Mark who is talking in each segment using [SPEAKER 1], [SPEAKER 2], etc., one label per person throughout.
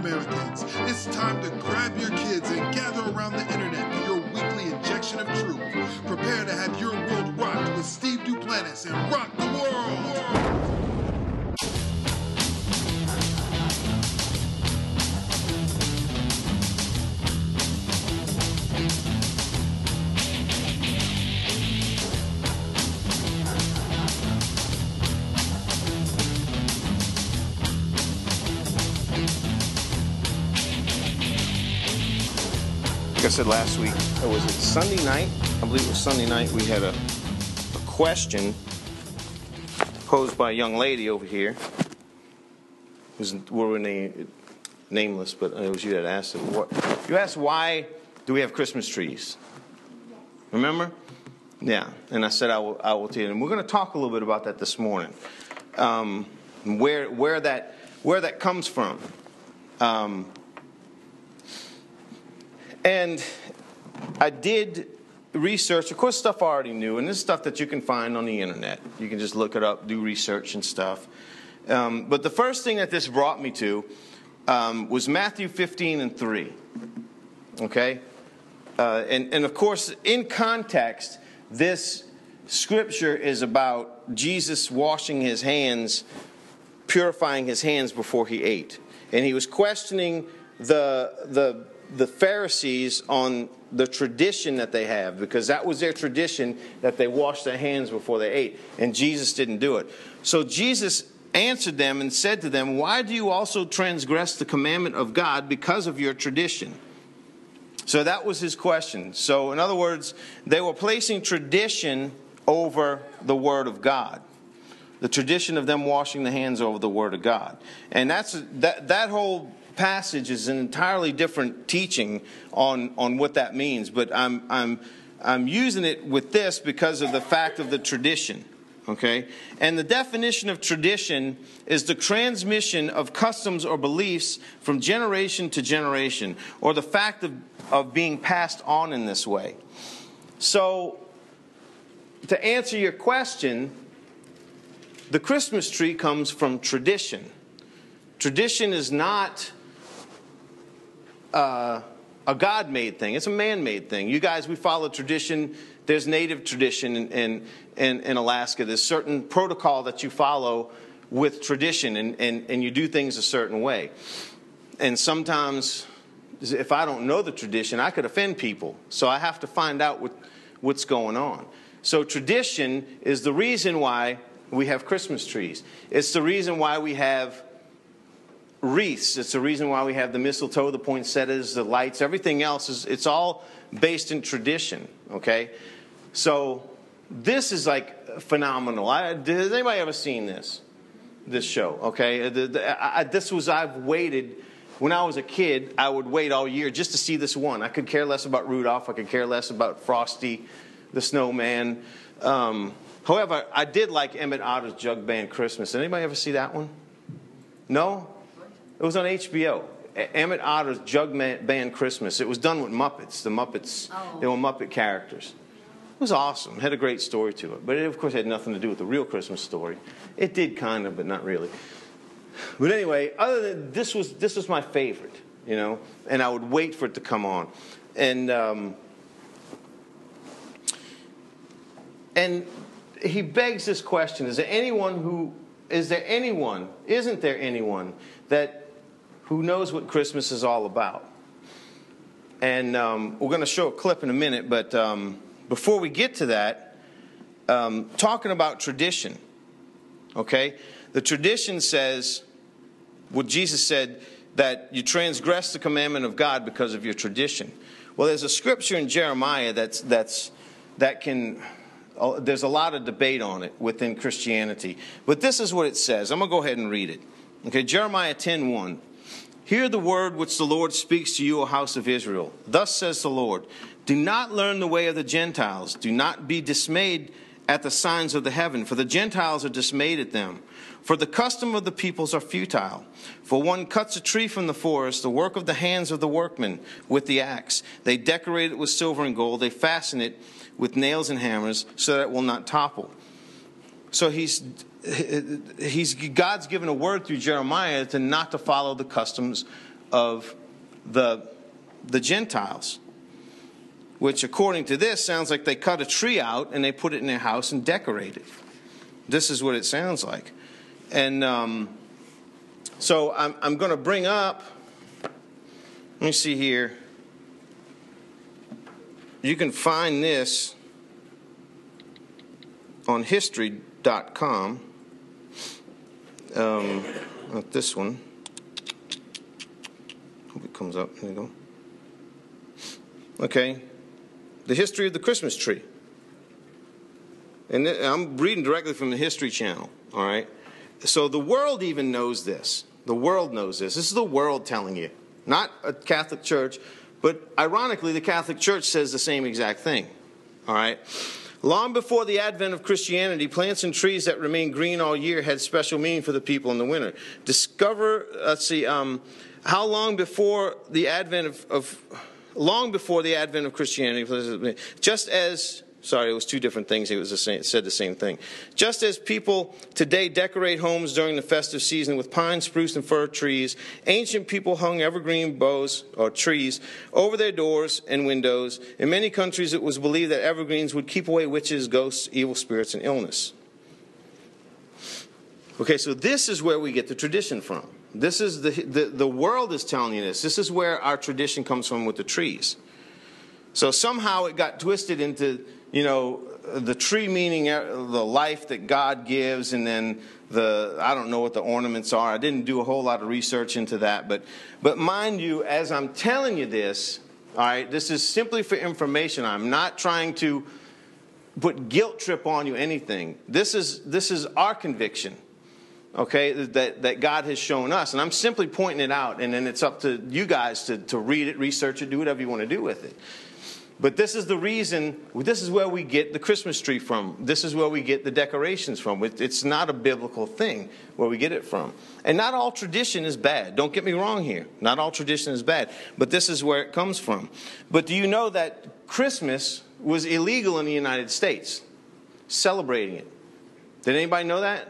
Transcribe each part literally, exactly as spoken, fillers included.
[SPEAKER 1] Americans. It's time to grab your kids and gather around the internet for your weekly injection of truth. Prepare to have your world rocked with Steve Duplantis and Rock the World.
[SPEAKER 2] Like I said last week, it was it Sunday night? I believe it was Sunday night. We had a, a question posed by a young lady over here. Who's we're name, nameless, but it was you that asked it. What, you asked, why do we have Christmas trees? Remember? Yeah. And I said I will. I will tell you. And we're going to talk a little bit about that this morning. Um, where where that where that comes from. Um, And I did research, of course, stuff I already knew, and this is stuff that you can find on the internet. You can just look it up, do research and stuff. Um, but the first thing that this brought me to um, was Matthew fifteen and three. Okay? Uh, and, and of course, in context, this scripture is about Jesus washing his hands, purifying his hands before he ate. And he was questioning the the the Pharisees on the tradition that they have, because that was their tradition, that they washed their hands before they ate, and Jesus didn't do it. So Jesus answered them and said to them, "Why do you also transgress the commandment of God because of your tradition?" So that was his question. So in other words, they were placing tradition over the Word of God. The tradition of them washing the hands over the Word of God. And that's that that whole passage is an entirely different teaching on, on what that means. But I'm I'm I'm using it with this because of the fact of the tradition. Okay? And the definition of tradition is the transmission of customs or beliefs from generation to generation, or the fact of, of being passed on in this way. So, to answer your question, the Christmas tree comes from tradition. Tradition is not uh, a God-made thing. It's a man-made thing. You guys, we follow tradition. There's native tradition in, in, in, in Alaska. There's certain protocol that you follow with tradition, and, and, and you do things a certain way. And sometimes, if I don't know the tradition, I could offend people. So I have to find out what, what's going on. So tradition is the reason why we have Christmas trees. It's the reason why we have wreaths. It's the reason why we have the mistletoe, the poinsettias, the lights. Everything else is, it's all based in tradition. Okay? So this is like phenomenal. I, has anybody ever seen this? This show? Okay? The, the, I, this was, I've waited, when I was a kid, I would wait all year just to see this one. I could care less about Rudolph. I could care less about Frosty the Snowman. Um, however, I did like Emmett Otter's Jug Band Christmas. Did anybody ever see that one? No? It was on H B O. Emmett Otter's Jug Band Christmas. It was done with Muppets. The Muppets, oh. They were Muppet characters. It was awesome. It had a great story to it. But it, of course, had nothing to do with the real Christmas story. It did kind of, but not really. But anyway, other than this was this was my favorite, you know, and I would wait for it to come on. And um, and he begs this question: Is there anyone who is there anyone? Isn't there anyone that who knows what Christmas is all about? And um, we're going to show a clip in a minute, but um, before we get to that, um, talking about tradition, okay? The tradition says, what Jesus said, that you transgress the commandment of God because of your tradition. Well, there's a scripture in Jeremiah that's that's that can. Uh, there's a lot of debate on it within Christianity, but this is what it says. I'm going to go ahead and read it. Okay, Jeremiah ten one. Hear the word which the Lord speaks to you, O house of Israel. Thus says the Lord, do not learn the way of the Gentiles. Do not be dismayed at the signs of the heaven, for the Gentiles are dismayed at them. For the custom of the peoples are futile. For one cuts a tree from the forest, the work of the hands of the workmen, with the axe. They decorate it with silver and gold. They fasten it with nails and hammers, so that it will not topple. So he's... He's, God's given a word through Jeremiah to not to follow the customs of the, the Gentiles. Which, according to this, sounds like they cut a tree out and they put it in their house and decorate it. This is what it sounds like. And um, so I'm, I'm going to bring up, let me see here. You can find this on history dot com. Um, not this one. Hope it comes up. There you go. Okay. The history of the Christmas tree. And I'm reading directly from the History Channel, all right? So the world even knows this. The world knows this. This is the world telling you. Not a Catholic Church, but ironically, the Catholic Church says the same exact thing, all right? Long before the advent of Christianity, plants and trees that remain green all year had special meaning for the people in the winter. Discover, let's see, um, how long before the advent of... of Long before the advent of Christianity, just as, sorry, it was two different things. It was the same, it said the same thing. Just as people today decorate homes during the festive season with pine, spruce, and fir trees, ancient people hung evergreen boughs or trees over their doors and windows. In many countries, it was believed that evergreens would keep away witches, ghosts, evil spirits, and illness. Okay, so this is where we get the tradition from. This is the, the the world is telling you this. This is where our tradition comes from with the trees. So somehow it got twisted into, you know, the tree meaning the life that God gives, and then the, I don't know what the ornaments are. I didn't do a whole lot of research into that. But, but mind you, as I'm telling you this, all right, this is simply for information. I'm not trying to put guilt trip on you anything. This is this is our conviction. Okay, that, that God has shown us. And I'm simply pointing it out, and then it's up to you guys to, to read it, research it, do whatever you want to do with it. But this is the reason, this is where we get the Christmas tree from. This is where we get the decorations from. It's not a biblical thing where we get it from. And not all tradition is bad. Don't get me wrong here. Not all tradition is bad. But this is where it comes from. But do you know that Christmas was illegal in the United States? Celebrating it. Did anybody know that?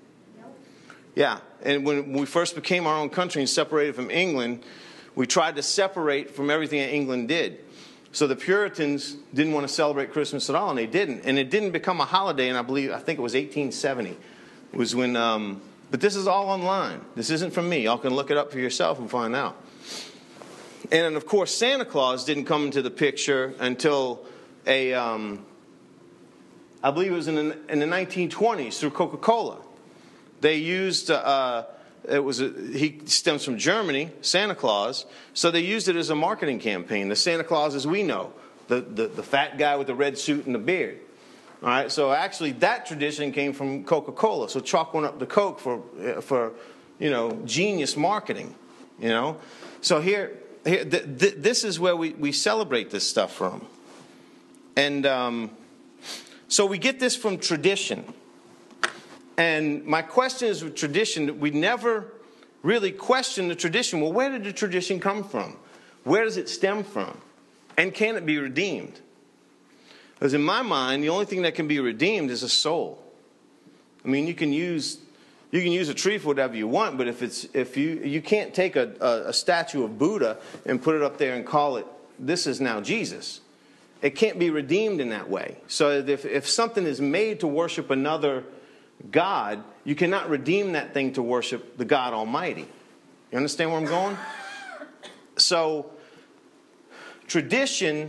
[SPEAKER 2] Yeah, and when we first became our own country and separated from England, we tried to separate from everything that England did. So the Puritans didn't want to celebrate Christmas at all, and they didn't. And it didn't become a holiday, and I believe, I think it was eighteen seventy. Was when, um, but this is all online. This isn't from me. Y'all can look it up for yourself and find out. And of course, Santa Claus didn't come into the picture until a, um, I believe it was in the, in the nineteen twenties through Coca-Cola. They used, uh, it was a, he stems from Germany, Santa Claus, so they used it as a marketing campaign. The Santa Claus as we know, the, the, the fat guy with the red suit and the beard. All right, so actually that tradition came from Coca-Cola. So chalk one up to Coke for, for you know, genius marketing, you know. So here, here th- th- this is where we, we celebrate this stuff from. And um, so we get this from tradition. And my question is with tradition, we never really question the tradition. Well, where did the tradition come from? Where does it stem from? And can it be redeemed? Because in my mind, the only thing that can be redeemed is a soul. I mean, you can use you can use a tree for whatever you want, but if it's if you you can't take a, a, a statue of Buddha and put it up there and call it, this is now Jesus. It can't be redeemed in that way. So if if something is made to worship another God, you cannot redeem that thing to worship the God Almighty. You understand where I'm going? So, tradition,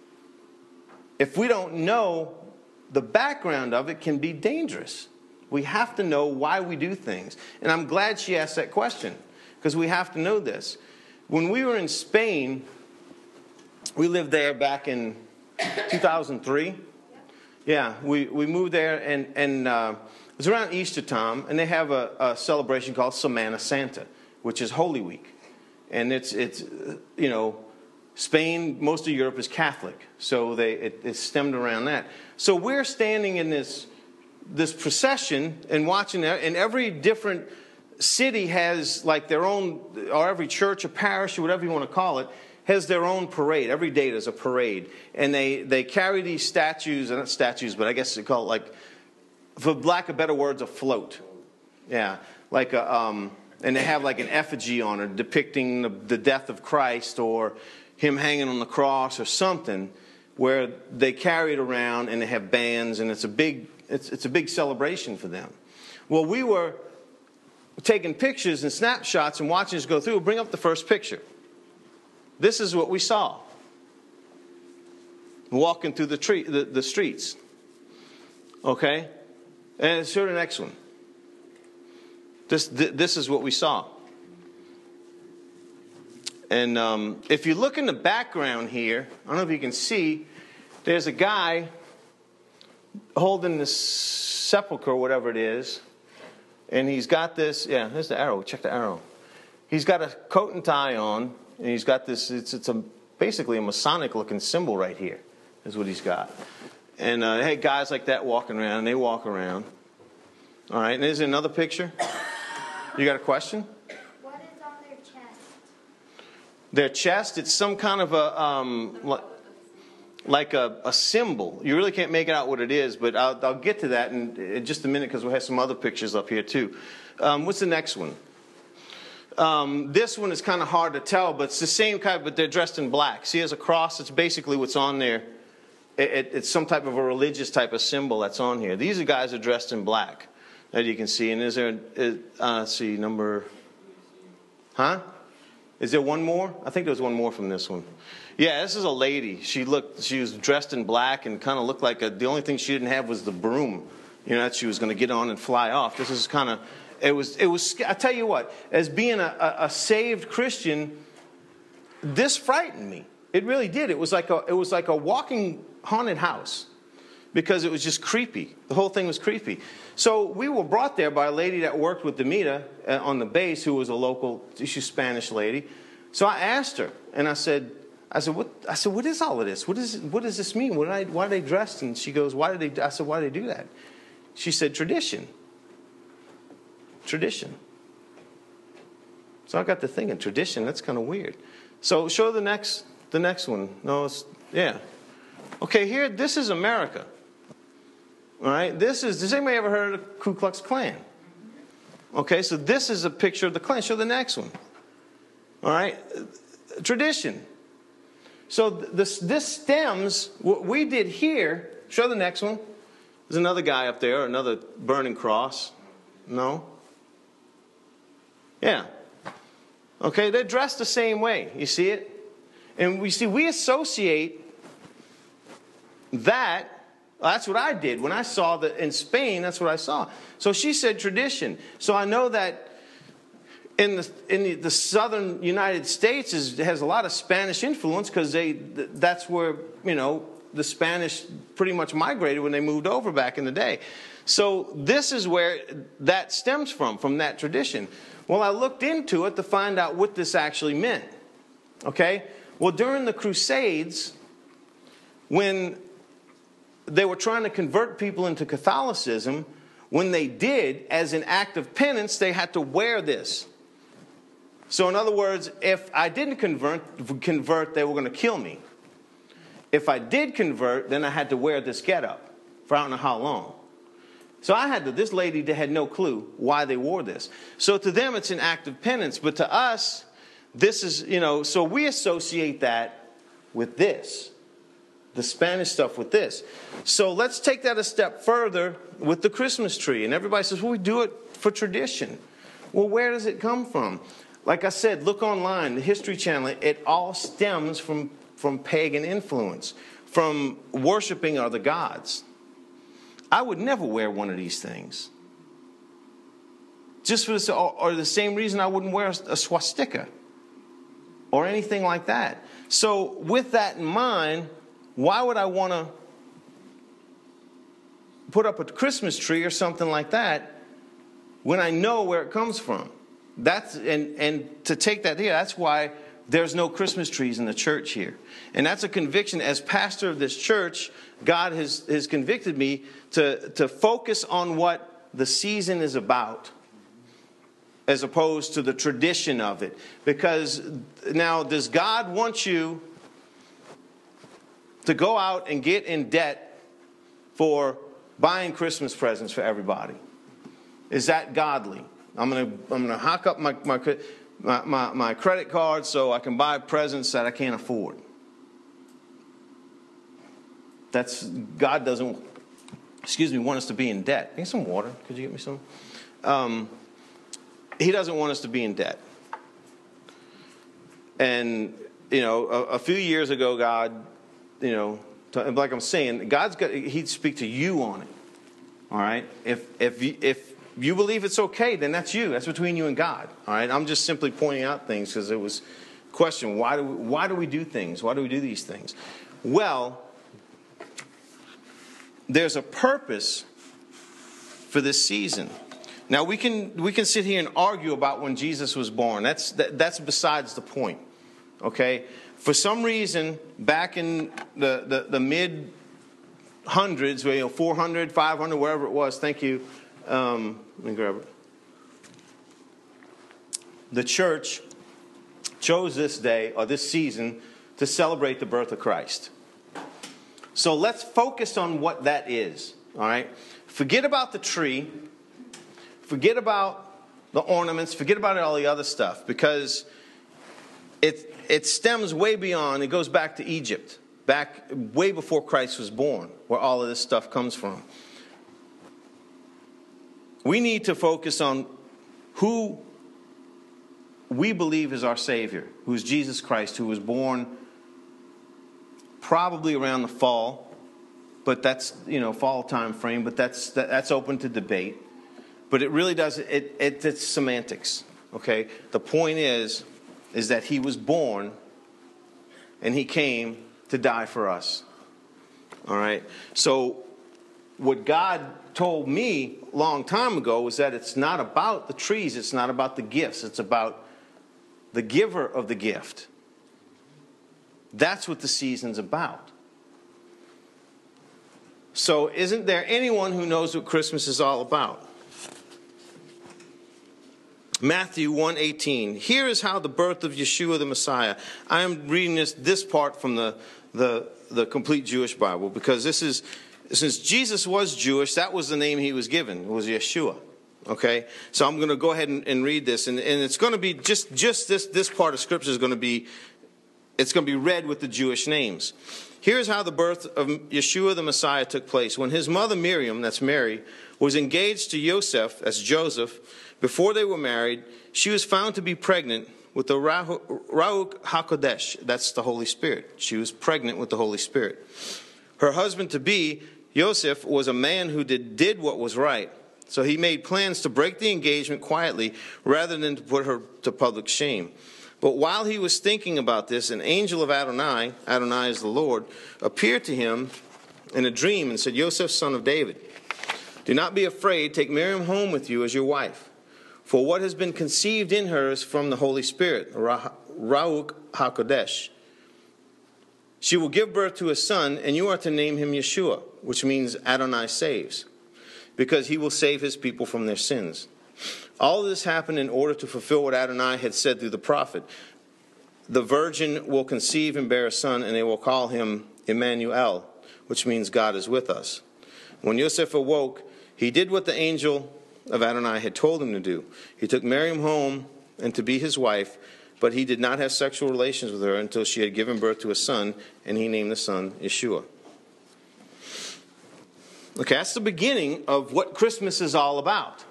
[SPEAKER 2] if we don't know the background of it, can be dangerous. We have to know why we do things. And I'm glad she asked that question, because we have to know this. When we were in Spain, we lived there back in two thousand three. Yeah, we, we moved there, and, and uh, it was around Easter time, and they have a, a celebration called Semana Santa, which is Holy Week. And it's, it's you know, Spain, most of Europe is Catholic, so they it, it's stemmed around that. So we're standing in this this procession and watching that, and every different city has like their own, or every church or parish or whatever you want to call it, has their own parade. Every day there's a parade. And they, they carry these statues, not statues, but I guess they call it like, for lack of better words, a float. Yeah, like a, um, and they have like an effigy on it depicting the, the death of Christ or him hanging on the cross or something, where they carry it around and they have bands, and it's a big it's it's a big celebration for them. Well, we were taking pictures and snapshots and watching us go through. Bring up the first picture. This is what we saw. Walking through the tree, the, the streets. Okay? And show the next one. This, th- this is what we saw. And um, if you look in the background here, I don't know if you can see, there's a guy holding this sepulcher, whatever it is. And he's got this, yeah, there's the arrow. Check the arrow. He's got a coat and tie on. And he's got this, it's, it's a basically a Masonic looking symbol right here, is what he's got. And uh, hey, guys like that walking around, and they walk around. All right, and there's another picture. You got a question?
[SPEAKER 3] What is on their chest?
[SPEAKER 2] Their chest, it's some kind of a, um, like, like a, a symbol. You really can't make it out what it is, but I'll, I'll get to that in, in just a minute because we'll have some other pictures up here too. Um, what's the next one? Um, this one is kind of hard to tell, but it's the same kind, but they're dressed in black. See, as a cross, it's basically what's on there. It, it, it's some type of a religious type of symbol that's on here. These are guys are dressed in black, that you can see. And is there, is, uh, let's see, number, huh? Is there one more? I think there was one more from this one. Yeah, this is a lady. She looked, she was dressed in black and kind of looked like a, the only thing she didn't have was the broom, you know, that she was going to get on and fly off. This is kind of, it was, it was, I tell you what, as being a, a, a saved Christian, this frightened me. It really did. It was like a, it was like a walking haunted house because it was just creepy. The whole thing was creepy. So we were brought there by a lady that worked with Demita uh, on the base, who was a local, she's a Spanish lady. So I asked her, and I said, I said, what? I said, what is all of this? What is? What does this mean? What did I, why are they dressed? And she goes, why did they? I said, why do they do that? She said, tradition. Tradition. So I got to thinking, tradition. That's kind of weird. So show the next, the next one. No, it's, yeah. Okay, here, this is America. All right, this is. Does anybody ever heard of the Ku Klux Klan? Okay, so this is a picture of the Klan. Show the next one. All right, tradition. So this, this stems, what we did here, show the next one. There's another guy up there, another burning cross. No? Yeah. Okay, they're dressed the same way. You see it? And we see, we associate that, well, that's what I did. When I saw that in Spain, that's what I saw. So she said tradition. So I know that In the in the, the southern United States is has a lot of Spanish influence because they that's where you know the Spanish pretty much migrated when they moved over back in the day. So this is where that stems from, from that tradition. Well, I looked into it to find out what this actually meant. Okay? Well, during the Crusades, when they were trying to convert people into Catholicism, when they did, as an act of penance, they had to wear this. So in other words, if I didn't convert, convert, they were going to kill me. If I did convert, then I had to wear this getup for I don't know how long. So I had to, this lady had no clue why they wore this. So to them, it's an act of penance. But to us, this is, you know, so we associate that with this. The Spanish stuff with this. So let's take that a step further with the Christmas tree. And everybody says, well, we do it for tradition. Well, where does it come from? Like I said, look online, the History Channel. It all stems from, from pagan influence, from worshiping other gods. I would never wear one of these things. Just for this, or, or the same reason I wouldn't wear a, a swastika or anything like that. So with that in mind, why would I want to put up a Christmas tree or something like that when I know where it comes from? That's and, and to take that here, that's why there's no Christmas trees in the church here. And that's a conviction. As pastor of this church, God has, has convicted me to, to focus on what the season is about, as opposed to the tradition of it. Because now, does God want you to go out and get in debt for buying Christmas presents for everybody? Is that godly? I'm gonna I'm gonna hock up my my my, my, my credit card so I can buy presents that I can't afford. That's God doesn't, excuse me, want us to be in debt. Need some water? Could you get me some? Um, he doesn't want us to be in debt. And you know, a, a few years ago, God, you know, like I'm saying, God's got He'd speak to you on it. All right, if if you, if you believe it's okay, then that's you. That's between you and God. All right, I'm just simply pointing out things because it was a question. Why do we, why do we do things? Why do we do these things? Well, there's a purpose for this season. Now we can we can sit here and argue about when Jesus was born. That's that, that's besides the point. Okay, for some reason back in the the, the mid hundreds, you know, four hundred, five hundred, wherever it was. Thank you. Um, let me grab it. The church chose this day or this season to celebrate the birth of Christ. So let's focus on what that is. All right. Forget about the tree. Forget about the ornaments. Forget about all the other stuff because it it stems way beyond. It goes back to Egypt. Back way before Christ was born, where all of this stuff comes from. We need to focus on who we believe is our Savior, who is Jesus Christ, who was born probably around the fall, but that's, you know, fall time frame, but that's that, that's open to debate. But it really does, it, it it's semantics, okay? The point is, is that he was born and he came to die for us. All right. So what God told me a long time ago was that it's not about the trees. It's not about the gifts. It's about the giver of the gift. That's what the season's about. So isn't there anyone who knows what Christmas is all about? Matthew one eighteen. Here is how the birth of Yeshua the Messiah. I am reading this this part from the the the complete Jewish Bible because this is, since Jesus was Jewish, that was the name he was given. It was Yeshua. Okay, so I'm going to go ahead and, and read this, and, and it's going to be just just this this part of Scripture is going to be it's going to be read with the Jewish names. Here's how the birth of Yeshua the Messiah took place. When his mother Miriam, that's Mary, was engaged to Joseph, that's Joseph, before they were married, she was found to be pregnant with the Ruach HaKodesh, that's the Holy Spirit. She was pregnant with the Holy Spirit. Her husband-to-be, Joseph, was a man who did, did what was right. So he made plans to break the engagement quietly rather than to put her to public shame. But while he was thinking about this, an angel of Adonai, Adonai is the Lord, appeared to him in a dream and said, Joseph, son of David, do not be afraid. Take Miriam home with you as your wife. For what has been conceived in her is from the Holy Spirit, Ruach HaKodesh. She will give birth to a son, and you are to name him Yeshua, which means Adonai saves, because he will save his people from their sins. All this happened in order to fulfill what Adonai had said through the prophet. The virgin will conceive and bear a son, and they will call him Emmanuel, which means God is with us. When Yosef awoke, he did what the angel of Adonai had told him to do. He took Miriam home and to be his wife, but he did not have sexual relations with her until she had given birth to a son, and he named the son Yeshua. Okay, that's the beginning of what Christmas is all about.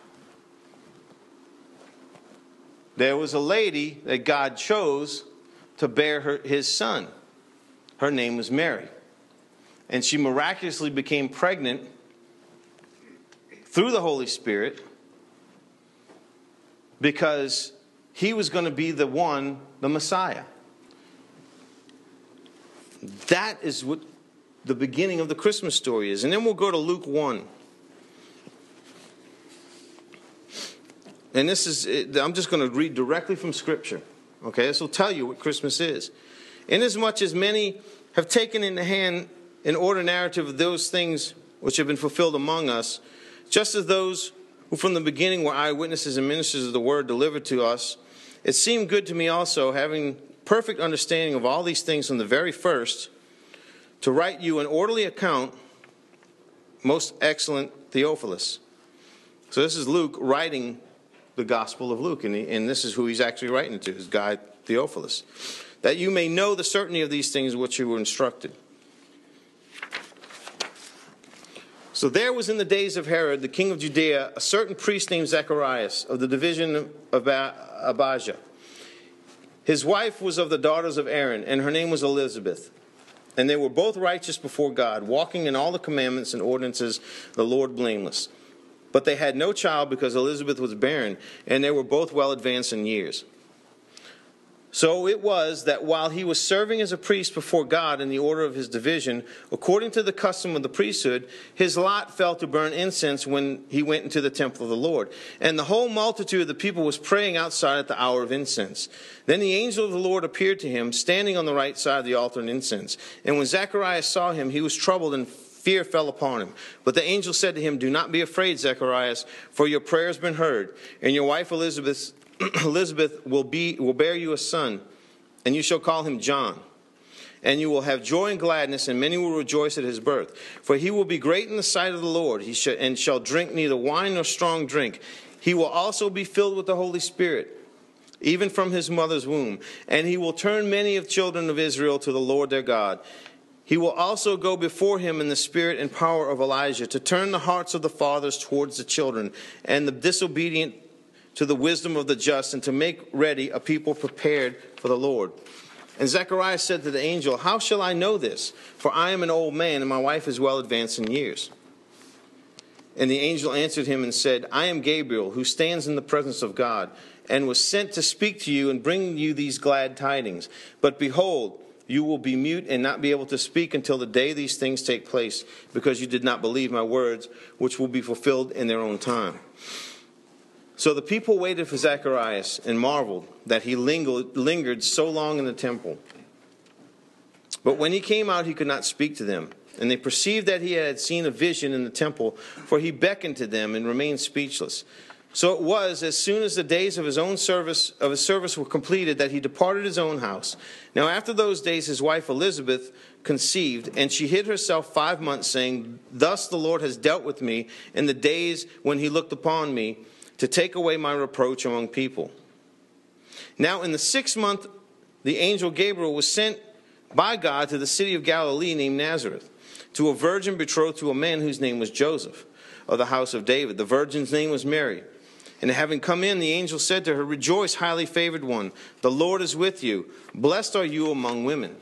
[SPEAKER 2] There was a lady that God chose to bear her, his son. Her name was Mary. And she miraculously became pregnant through the Holy Spirit because he was going to be the one, the Messiah. That is what the beginning of the Christmas story is. And then we'll go to Luke one. And this is, I'm just going to read directly from Scripture. Okay, this will tell you what Christmas is. Inasmuch as many have taken in hand an order narrative of those things which have been fulfilled among us, just as those who from the beginning were eyewitnesses and ministers of the word delivered to us, it seemed good to me also, having perfect understanding of all these things from the very first, to write you an orderly account, most excellent Theophilus. So this is Luke writing the Gospel of Luke. And, he, and this is who he's actually writing to, his guy Theophilus. That you may know the certainty of these things which you were instructed. So there was in the days of Herod, the king of Judea, a certain priest named Zacharias of the division of Abijah. His wife was of the daughters of Aaron, and her name was Elizabeth. And they were both righteous before God, walking in all the commandments and ordinances of the Lord blameless. But they had no child because Elizabeth was barren, and they were both well advanced in years. So it was that while he was serving as a priest before God in the order of his division, according to the custom of the priesthood, his lot fell to burn incense when he went into the temple of the Lord. And the whole multitude of the people was praying outside at the hour of incense. Then the angel of the Lord appeared to him, standing on the right side of the altar in incense. And when Zacharias saw him, he was troubled, and fear fell upon him. But the angel said to him, "Do not be afraid, Zacharias, for your prayer has been heard, and your wife Elizabeth Elizabeth will be will bear you a son, and you shall call him John. And you will have joy and gladness, and many will rejoice at his birth. For he will be great in the sight of the Lord, he shall, and shall drink neither wine nor strong drink. He will also be filled with the Holy Spirit, even from his mother's womb. And he will turn many of children of Israel to the Lord their God. He will also go before him in the spirit and power of Elijah, to turn the hearts of the fathers towards the children, and the disobedient to the wisdom of the just, and to make ready a people prepared for the Lord." And Zacharias said to the angel, "How shall I know this? For I am an old man, and my wife is well advanced in years." And the angel answered him and said, "I am Gabriel, who stands in the presence of God, and was sent to speak to you and bring you these glad tidings. But behold, you will be mute and not be able to speak until the day these things take place, because you did not believe my words, which will be fulfilled in their own time." So the people waited for Zacharias and marveled that he lingered, lingered so long in the temple. But when he came out, he could not speak to them. And they perceived that he had seen a vision in the temple, for he beckoned to them and remained speechless. So it was, as soon as the days of his own service of his service were completed, that he departed his own house. Now after those days his wife Elizabeth conceived, and she hid herself five months, saying, "Thus the Lord has dealt with me in the days when he looked upon me, to take away my reproach among people." Now in the sixth month, the angel Gabriel was sent by God to the city of Galilee named Nazareth, to a virgin betrothed to a man whose name was Joseph, of the house of David. The virgin's name was Mary. And having come in, the angel said to her, "Rejoice, highly favored one, the Lord is with you. Blessed are you among women."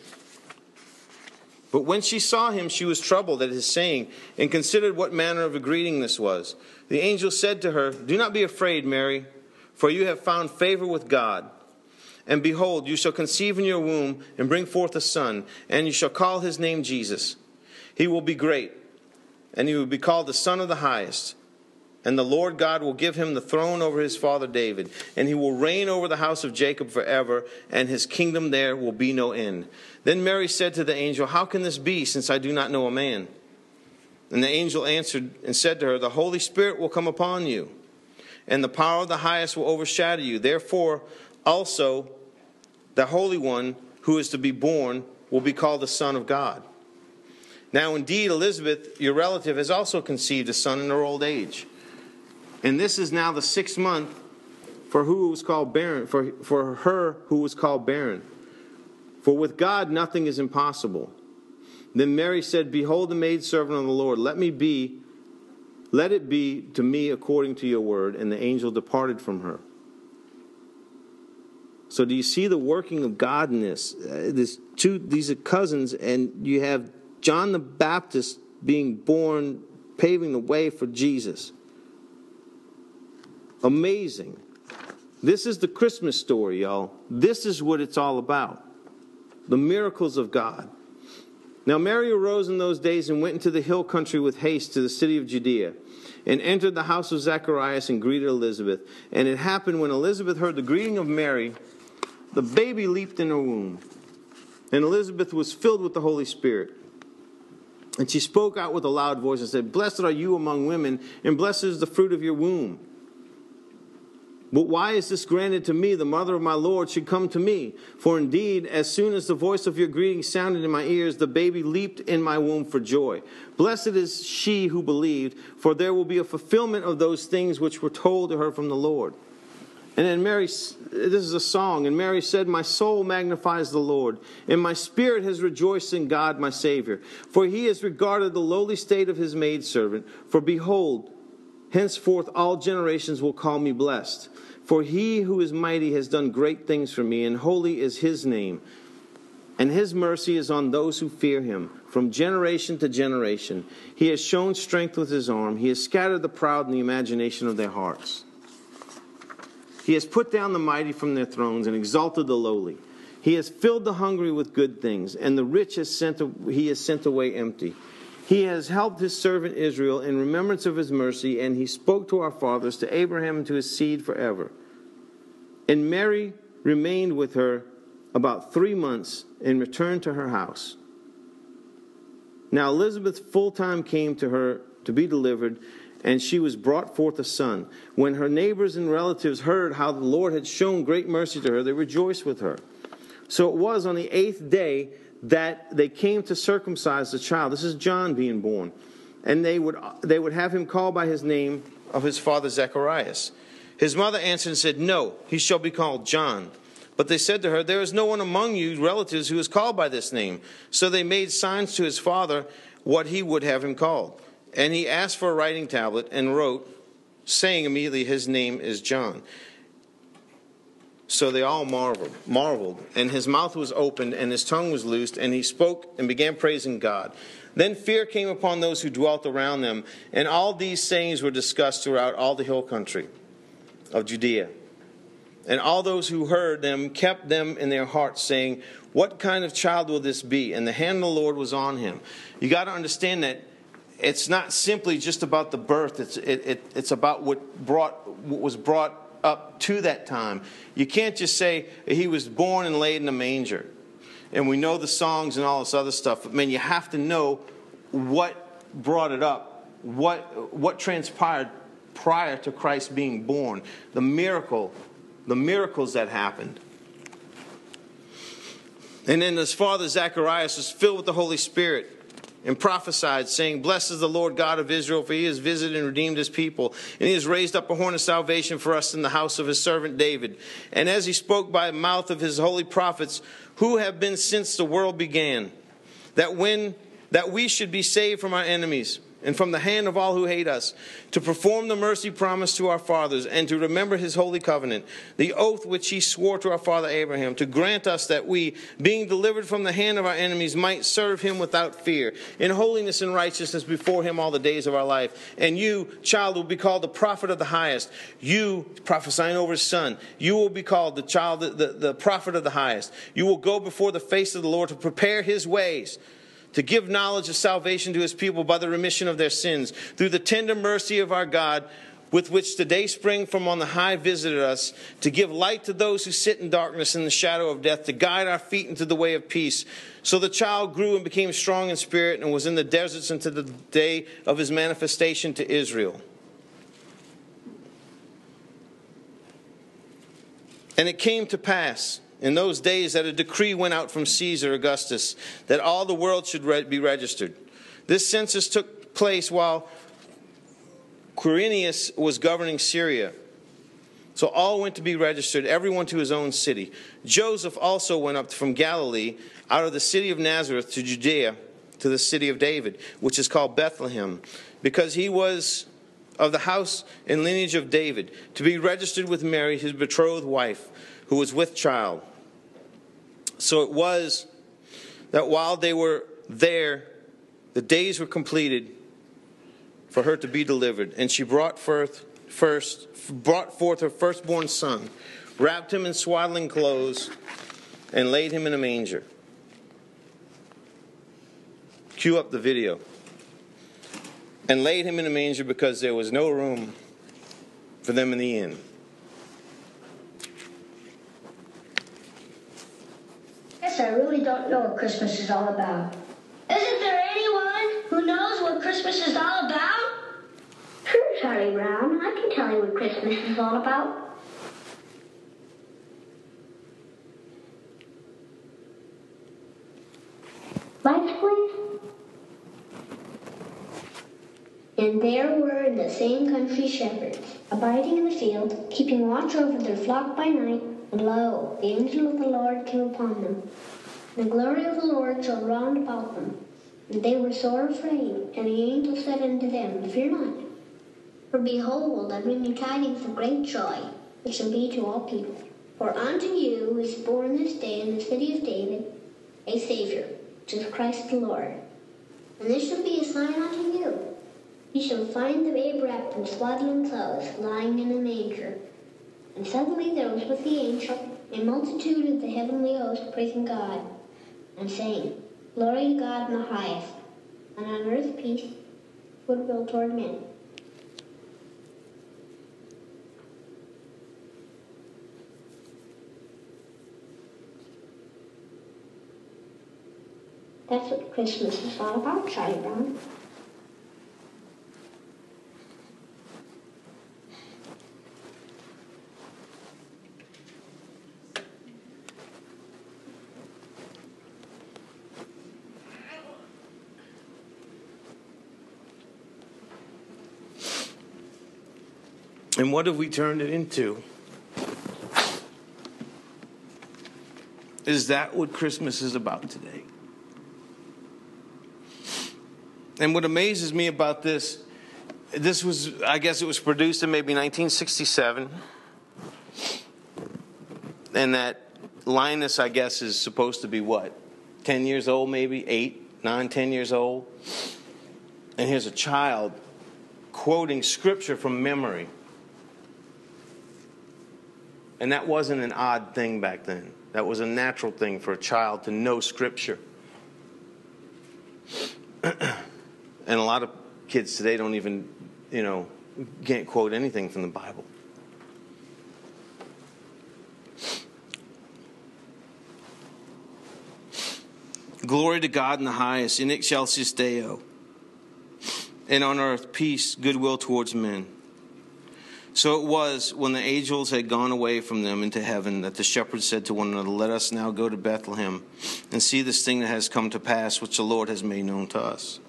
[SPEAKER 2] But when she saw him, she was troubled at his saying, and considered what manner of a greeting this was. The angel said to her, "Do not be afraid, Mary, for you have found favor with God. And behold, you shall conceive in your womb and bring forth a son, and you shall call his name Jesus. He will be great, and he will be called the Son of the Highest. And the Lord God will give him the throne over his father David, and he will reign over the house of Jacob forever, and his kingdom there will be no end." Then Mary said to the angel, "How can this be, since I do not know a man?" And the angel answered and said to her, "The Holy Spirit will come upon you, and the power of the Highest will overshadow you. Therefore also the Holy One who is to be born will be called the Son of God. Now indeed Elizabeth, your relative, has also conceived a son in her old age. And this is now the sixth month for who was called barren, for, for her who was called barren. For with God nothing is impossible." Then Mary said, "Behold the maidservant of the Lord, let me be, let it be to me according to your word." And the angel departed from her. So do you see the working of God in this? Uh, this two, these are cousins, and you have John the Baptist being born, paving the way for Jesus. Amazing. This is the Christmas story, y'all. This is what it's all about. The miracles of God. Now Mary arose in those days and went into the hill country with haste to the city of Judea, and entered the house of Zacharias and greeted Elizabeth. And it happened when Elizabeth heard the greeting of Mary, the baby leaped in her womb. And Elizabeth was filled with the Holy Spirit. And she spoke out with a loud voice and said, "Blessed are you among women, and blessed is the fruit of your womb. But why is this granted to me? The mother of my Lord should come to me. For indeed, as soon as the voice of your greeting sounded in my ears, the baby leaped in my womb for joy. Blessed is she who believed, for there will be a fulfillment of those things which were told to her from the Lord." And then Mary, this is a song, and Mary said, my soul magnifies the Lord, and my spirit has rejoiced in God my Savior. For he has regarded the lowly state of his maidservant. For behold, henceforth all generations will call me blessed. For he who is mighty has done great things for me, and holy is his name. And his mercy is on those who fear him, from generation to generation. He has shown strength with his arm. He has scattered the proud in the imagination of their hearts. He has put down the mighty from their thrones and exalted the lowly. He has filled the hungry with good things, and the rich has sent, he has sent away empty. He has helped his servant Israel in remembrance of his mercy, and he spoke to our fathers, to Abraham and to his seed forever. And Mary remained with her about three months and returned to her house. Now Elizabeth's full time came to her to be delivered, and she was brought forth a son. When her neighbors and relatives heard how the Lord had shown great mercy to her, they rejoiced with her. So it was on the eighth day that they came to circumcise the child. This is John being born. And they would they would have him called by his name of his father Zacharias. His mother answered and said, no, he shall be called John. But they said to her, there is no one among you relatives who is called by this name. So they made signs to his father what he would have him called. And he asked for a writing tablet and wrote, saying immediately, his name is John. So they all marveled, marveled, and his mouth was opened, and his tongue was loosed, and he spoke and began praising God. Then fear came upon those who dwelt around them, and all these sayings were discussed throughout all the hill country of Judea. And all those who heard them kept them in their hearts, saying, what kind of child will this be? And the hand of the Lord was on him. You got to understand that it's not simply just about the birth. It's it, it it's about what brought what was brought up to that time. You can't just say he was born and laid in a manger, and we know the songs and all this other stuff. But man, you have to know what brought it up, what what transpired prior to Christ being born, the miracle, the miracles that happened. And then his father Zacharias was filled with the Holy Spirit and prophesied, saying, blessed is the Lord God of Israel, for he has visited and redeemed his people, and he has raised up a horn of salvation for us in the house of his servant David. And as he spoke by the mouth of his holy prophets, who have been since the world began, that when that we should be saved from our enemies and from the hand of all who hate us, to perform the mercy promised to our fathers, and to remember his holy covenant, the oath which he swore to our father Abraham, to grant us that we, being delivered from the hand of our enemies, might serve him without fear, in holiness and righteousness before him all the days of our life. And you, child, will be called the prophet of the highest. You, prophesying over his son, you will be called the child, the, the, the prophet of the highest. You will go before the face of the Lord to prepare his ways, to give knowledge of salvation to his people by the remission of their sins, through the tender mercy of our God, with which the day spring from on the high visited us, to give light to those who sit in darkness and the shadow of death, to guide our feet into the way of peace. So the child grew and became strong in spirit, and was in the deserts until the day of his manifestation to Israel. And it came to pass in those days that a decree went out from Caesar Augustus that all the world should re- be registered. This census took place while Quirinius was governing Syria. So all went to be registered, everyone to his own city. Joseph also went up from Galilee, out of the city of Nazareth to Judea, to the city of David, which is called Bethlehem, because he was of the house and lineage of David, to be registered with Mary, his betrothed wife, who was with child. So it was that while they were there, the days were completed for her to be delivered. And she brought forth first brought forth her firstborn son, wrapped him in swaddling clothes, and laid him in a manger. Cue up the video. And laid him in a manger because there was no room for them in the inn.
[SPEAKER 4] Yes, I really don't know what Christmas is all about.
[SPEAKER 3] Isn't there anyone who knows what Christmas is all about?
[SPEAKER 4] Sure, Charlie Brown. I can tell you what Christmas is all about. Lights, please. And there were in the same country shepherds, abiding in the field, keeping watch over their flock by night, and lo, the angel of the Lord came upon them. And the glory of the Lord shone round about them. And they were sore afraid, and the angel said unto them, Fear not, for behold, I bring you tidings of great joy, which shall be to all people. For unto you is born this day in the city of David a Savior, which is Christ the Lord. And this shall be a sign unto you. You shall find the babe wrapped in swaddling clothes, lying in a manger. And suddenly there was with the angel a multitude of the heavenly host praising God, and saying, Glory to God in the highest, and on earth peace, goodwill toward men. That's what Christmas is all about, Charlie Brown.
[SPEAKER 2] And what have we turned it into? Is that what Christmas is about today? And what amazes me about this, this was, I guess it was produced in maybe nineteen sixty-seven. And that Linus, I guess, is supposed to be what? ten years old maybe? eight, nine, ten years old? And here's a child quoting scripture from memory. And that wasn't an odd thing back then. That was a natural thing for a child to know scripture. And a lot of kids today don't even, you know, can't quote anything from the Bible. Glory to God in the highest, in excelsis Deo, and on earth peace, goodwill towards men. So it was, when the angels had gone away from them into heaven, that the shepherds said to one another, Let us now go to Bethlehem and see this thing that has come to pass, which the Lord has made known to us.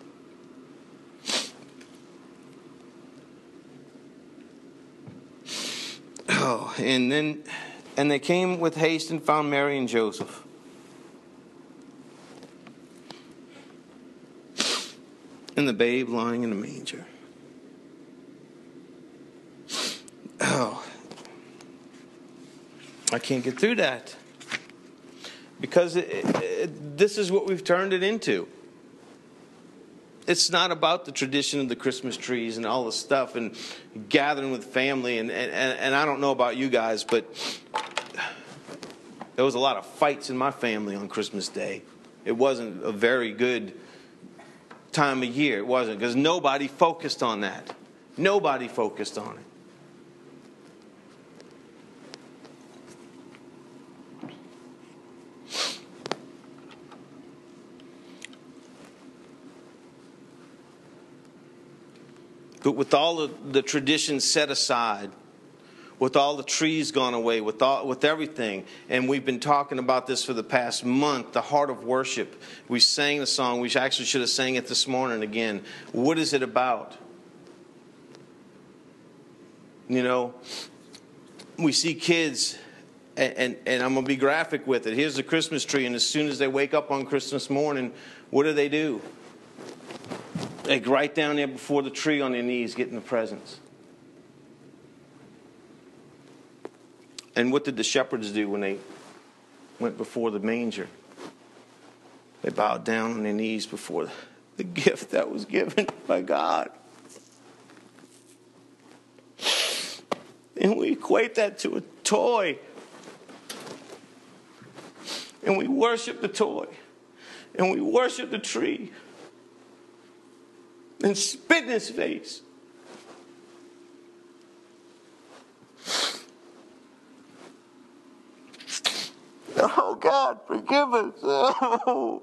[SPEAKER 2] Oh, and then, and they came with haste and found Mary and Joseph. And the babe lying in a manger. Oh, I can't get through that. Because it, it, this is what we've turned it into. It's not about the tradition of the Christmas trees and all the stuff and gathering with family. And, and, and I don't know about you guys, but there was a lot of fights in my family on Christmas Day. It wasn't a very good time of year. It wasn't, because nobody focused on that. Nobody focused on it. But with all of the traditions set aside, with all the trees gone away, with all, with everything, and we've been talking about this for the past month, the heart of worship. We sang the song. We actually should have sang it this morning again. What is it about? You know, we see kids, and, and, and I'm going to be graphic with it. Here's the Christmas tree, and as soon as they wake up on Christmas morning, what do they do? They go right down there before the tree on their knees getting the presents. And what did the shepherds do when they went before the manger? They bowed down on their knees before the gift that was given by God. And we equate that to a toy. And we worship the toy. And we worship the tree. And spit in his face. Oh, God, forgive us. Oh.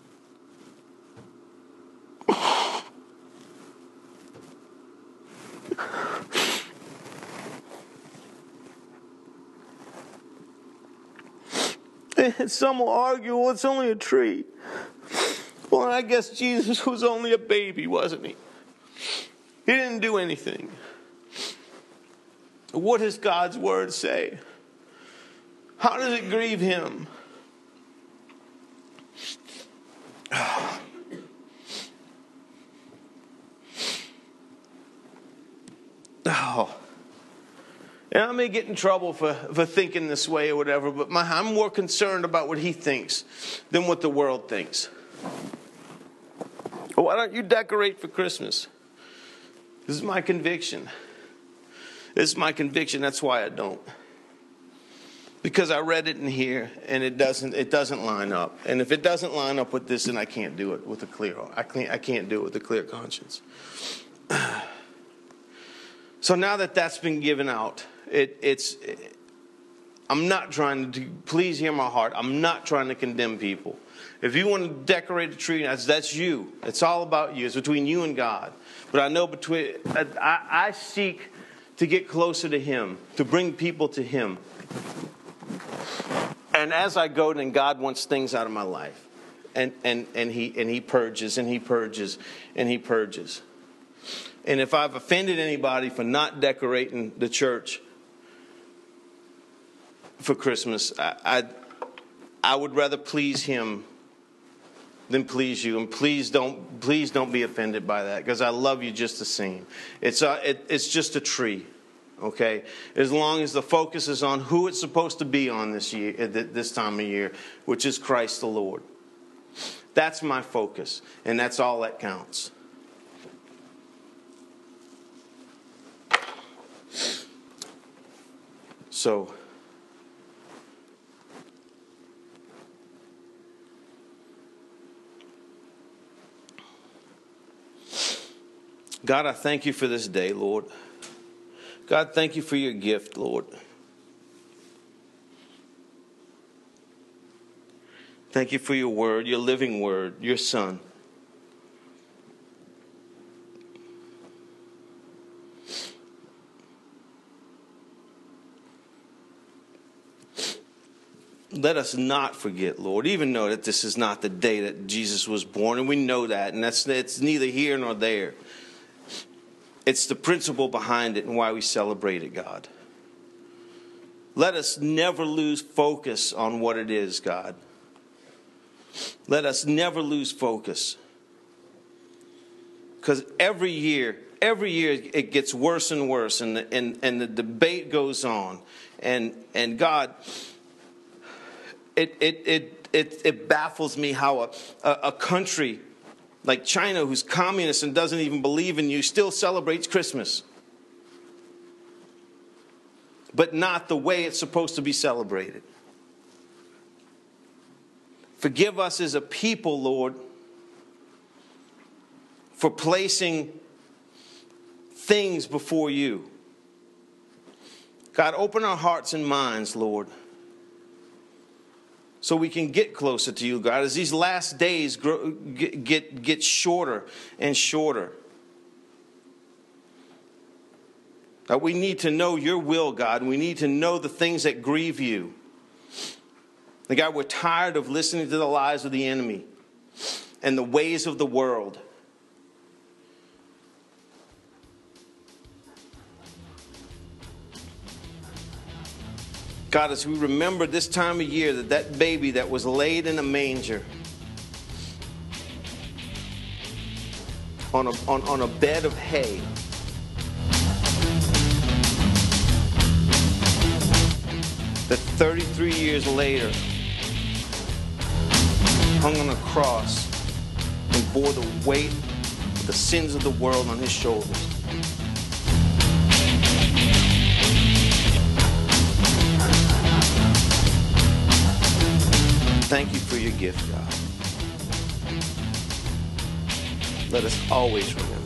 [SPEAKER 2] And some will argue, well, it's only a tree. Well, I guess Jesus was only a baby, wasn't he? He didn't do anything. What does God's word say? How does it grieve him? Oh. And I may get in trouble for, for thinking this way or whatever, but my, I'm more concerned about what he thinks than what the world thinks. Why don't you decorate for Christmas? This is my conviction. This is my conviction. That's why I don't. Because I read it in here and it doesn't it doesn't line up. And if it doesn't line up with this, then I can't do it with a clear I can't I can't do it with a clear conscience. So now that that's been given out, it, it's it, I'm not trying to, please hear my heart, I'm not trying to condemn people. If you want to decorate a tree, that's, that's you. It's all about you. It's between you and God. But I know between I, I seek to get closer to him, to bring people to him. And as I go, then God wants things out of my life. And, and, and, he, and he purges, and he purges, and he purges. And if I've offended anybody for not decorating the church for Christmas, I, I, I would rather please him than please you. And please don't, please don't be offended by that, because I love you just the same. It's a, it, it's just a tree. Okay, as long as the focus is on who it's supposed to be on this year, this time of year, which is Christ the Lord. That's my focus, and that's all that counts. So, God, I thank you for this day, Lord. God, thank you for your gift, Lord. Thank you for your word, your living word, your Son. Let us not forget, Lord, even though that this is not the day that Jesus was born, and we know that, and that's it's neither here nor there. It's the principle behind it and why we celebrate it, God. Let us never lose focus on what it is, God. Let us never lose focus. Because every year, every year it gets worse and worse, and the, and, and the debate goes on. And and God, it it it it, it baffles me how a, a, a country like China, who's communist and doesn't even believe in you, still celebrates Christmas. But not the way it's supposed to be celebrated. Forgive us as a people, Lord, for placing things before you. God, open our hearts and minds, Lord, so we can get closer to you, God, as these last days grow, get, get, get shorter and shorter. God, we need to know your will, God, and we need to know the things that grieve you. And God, we're tired of listening to the lies of the enemy and the ways of the world. God, as we remember this time of year, that that baby that was laid in a manger on a, on, on a bed of hay, that thirty-three years later hung on a cross and bore the weight of the sins of the world on his shoulders. Thank you for your gift, God. Let us always remember.